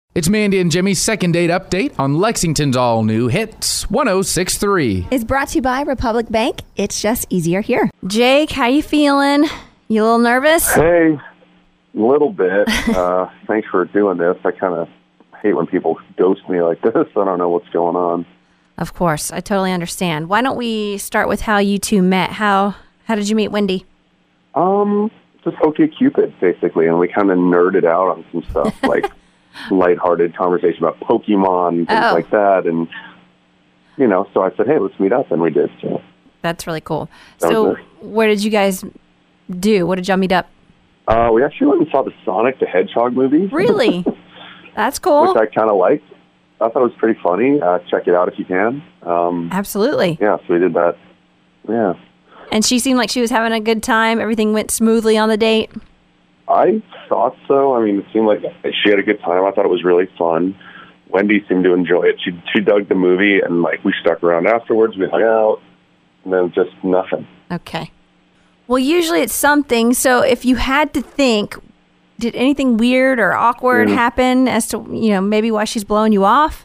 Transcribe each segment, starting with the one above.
It's Mandy and Jimmy's second date update on Lexington's all-new Hits 106.3. Is brought to you by Republic Bank. It's just easier here. Jake, how you feeling? You a little nervous? Hey, a little bit. Thanks for doing this. I kind of hate when people ghost me like this. I don't know what's going on. Of course. I totally understand. Why don't we start with how you two met? How did you meet Wendy? Just OkCupid, basically, and we kind of nerded out on some stuff, like lighthearted conversation about Pokemon, things like that, and, so I said, hey, let's meet up, and we did. So. That's really cool. So where did you guys do? What did y'all meet up? We actually went and saw the Sonic the Hedgehog movie. Really? That's cool. Which I kind of liked. I thought it was pretty funny. Check it out if you can. Absolutely. Yeah, so we did that. Yeah. And she seemed like she was having a good time. Everything went smoothly on the date. I thought so. I mean, it seemed like she had a good time. I thought it was really fun. Wendy seemed to enjoy it. She dug the movie, and we stuck around afterwards. We hung out, and then just nothing. Okay. Well, usually it's something. So if you had to think, did anything weird or awkward happen as to maybe why she's blowing you off?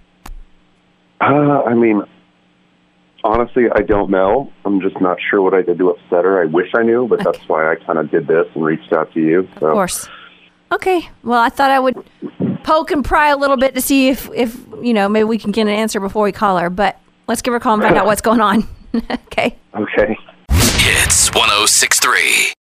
Honestly, I don't know. I'm just not sure what I did to upset her. I wish I knew, but that's why I kind of did this and reached out to you. So. Of course. Okay. Well, I thought I would poke and pry a little bit to see if maybe we can get an answer before we call her. But let's give her a call and find out what's going on. Okay. Okay. Hits 106.3.